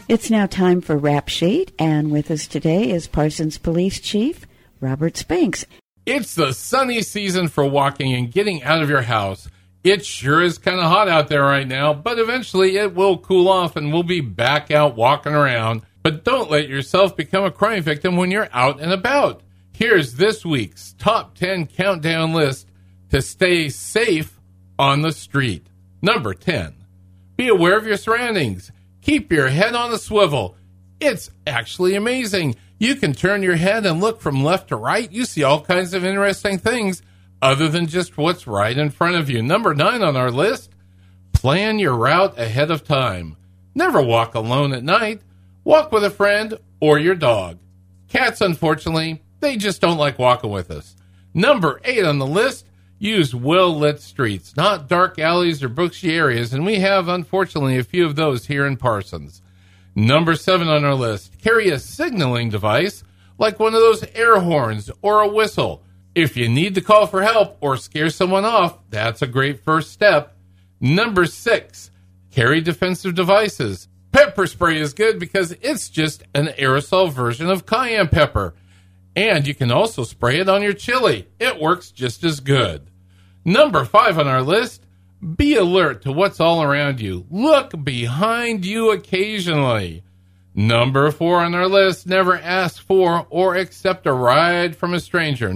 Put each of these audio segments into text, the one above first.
It's now time for Rap Sheet, and with us today is Parsons Police Chief Robert Spinks. It's the sunny season for walking and getting out of your house. It sure is kind of hot out there right now, but eventually it will cool off and we'll be back out walking around. But don't let yourself become a crime victim when you're out and about. Here's this week's top 10 countdown list to stay safe on the street. Number 10. Be aware of your surroundings. Keep your head on a swivel. It's actually amazing. You can turn your head and look from left to right. You see all kinds of interesting things other than just what's right in front of you. Number 9 on our list, plan your route ahead of time. Never walk alone at night. Walk with a friend or your dog. Cats, unfortunately, they just don't like walking with us. Number 8 on the list, use well-lit streets, not dark alleys or bushy areas, and we have, unfortunately, a few of those here in Parsons. Number 7 on our list, carry a signaling device like one of those air horns or a whistle. If you need to call for help or scare someone off, that's a great first step. Number 6, carry defensive devices. Pepper spray is good because it's just an aerosol version of cayenne pepper. And you can also spray it on your chili. It works just as good. Number 5 on our list, be alert to what's all around you. Look behind you occasionally. Number 4 on our list, never ask for or accept a ride from a stranger.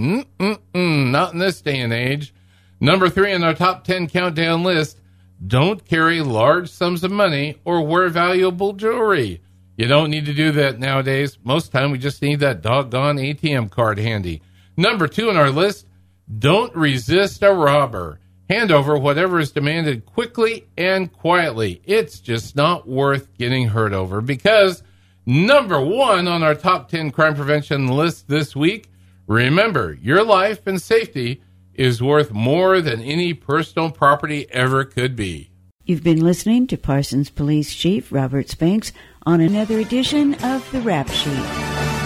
Not in this day and age. Number 3 on our top 10 countdown list, don't carry large sums of money or wear valuable jewelry. You don't need to do that nowadays. Most of the time, we just need that doggone ATM card handy. Number 2 on our list, don't resist a robber. Hand over whatever is demanded quickly and quietly. It's just not worth getting hurt over because number 1 on our top 10 crime prevention list this week, remember, your life and safety is worth more than any personal property ever could be. You've been listening to Parsons Police Chief Robert Spinks on another edition of the Rap Sheet.